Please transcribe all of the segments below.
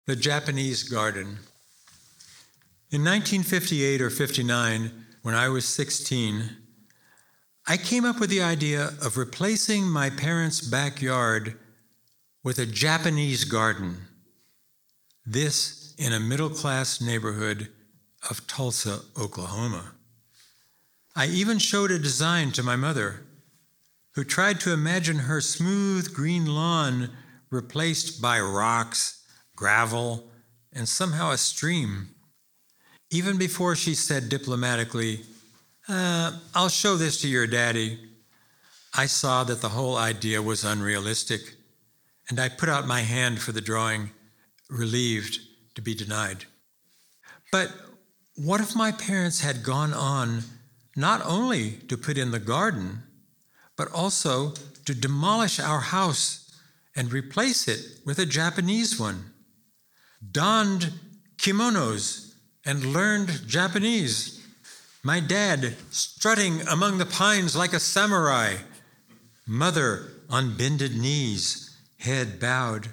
The Japanese Garden. In 1958 or 59, when I was 16, I came up with the idea of replacing my parents' backyard with a Japanese garden. This in a middle-class neighborhood of Tulsa, Oklahoma. I even showed a design to my mother, who tried to imagine her smooth green lawn replaced by rocks, gravel, and somehow a stream. Even before she said diplomatically, "I'll show this to your daddy," I saw that the whole idea was unrealistic, and I put out my hand for the drawing, relieved to be denied. But what if my parents had gone on not only to put in the garden, but also to demolish our house and replace it with a Japanese one? Donned kimonos and learned Japanese. My dad strutting among the pines like a samurai. Mother on bended knees, head bowed.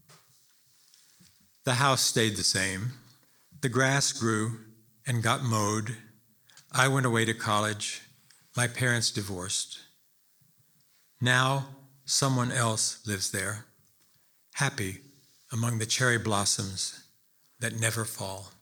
The house stayed the same. The grass grew and got mowed. I went away to college. My parents divorced. Now someone else lives there, happy among the cherry blossoms that never fall.